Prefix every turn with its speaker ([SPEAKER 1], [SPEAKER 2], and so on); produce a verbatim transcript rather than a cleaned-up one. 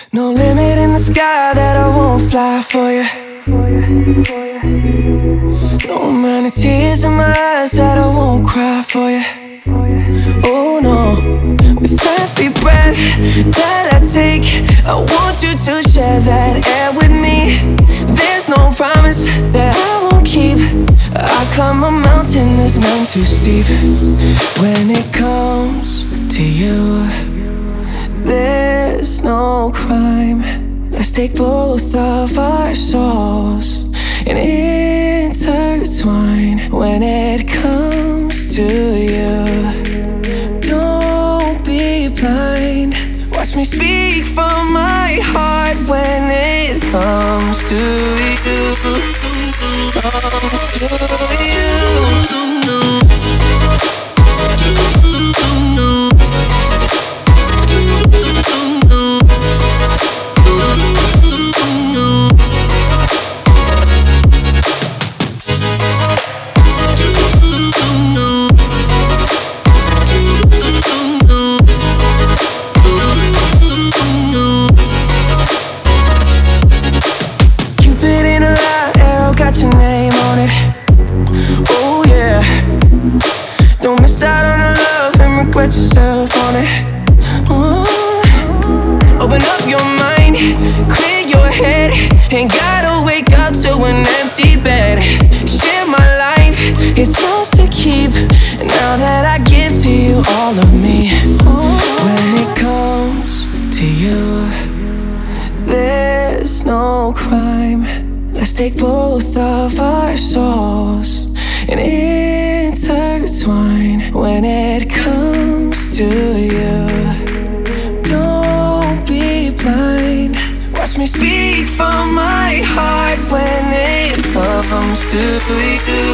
[SPEAKER 1] No limit in the sky that I won't fly for you. No amount of tears in my eyes that I won't cry for you. Oh no, with every breath that I take, I want you to share that air with me. There's no promise that I won't keep. I climb a mountain that's none too steep. When it comes to you, there's no crime. Let's take both of our souls and intertwine. When it comes to you, don't be blind. Watch me speak from my heart. When it comes to you, comes to you. Your name on it, oh yeah. Don't miss out on the love and regret yourself on it. Ooh. Open up your mind, clear your head. Ain't gotta wake up to an empty bed. Share my life, it's yours to keep. Now that I give to you all of me. Ooh. When it comes to you, there's no crime. Let's take both of our souls and intertwine. When it comes to you, don't be blind. Watch me speak from my heart. When it comes to you.